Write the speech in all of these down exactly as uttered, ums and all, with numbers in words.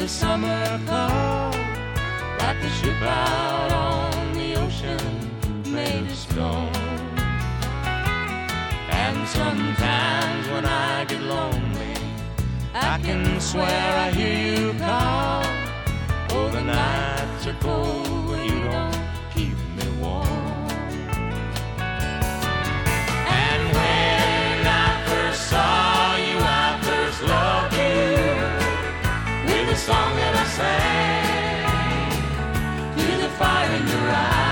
the summer call, like a ship out on the ocean made of stone. And sometimes when I get lonely, I can swear I hear you call. Oh, the nights are cold when you don't keep me warm. And when I first saw you, I first loved you with a song that I sang to the fire in your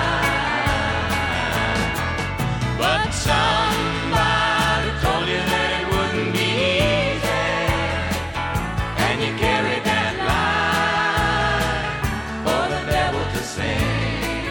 eyes. But somebody told you that it wouldn't be easy, and you carried that lie for the devil to sing.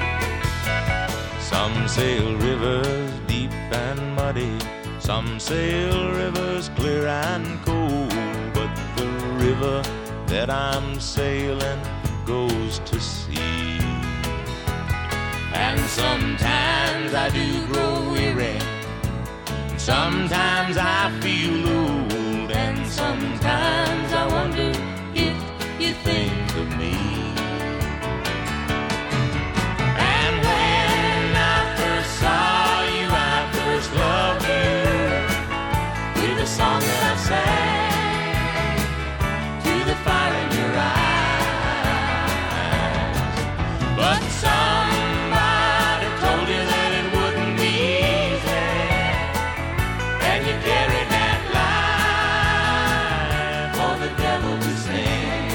Some sail rivers deep and muddy, some sail rivers clear and cold, but the river that I'm sailing goes to sea. And sometimes I do grow weary, sometimes I feel old, and sometimes I wonder if you think of me. And when I first saw you, I first loved you with a song that I sang to the fire in your eyes. But somebody told you that it wouldn't be easy, and you carried that lie for the devil to sing.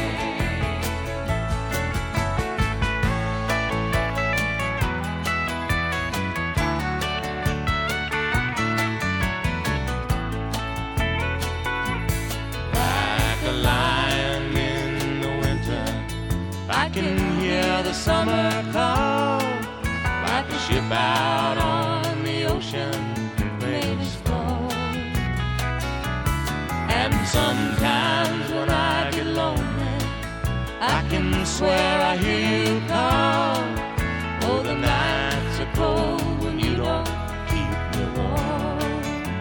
Like a lion in the winter, I can hear the summer call, like a ship out on the ocean made of stone. And sometimes when I get lonely, I can swear I hear you call. Oh, the nights are cold when you don't keep me warm.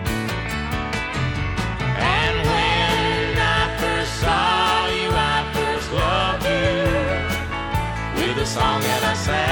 And when I first saw you, I first loved you with a song that I sang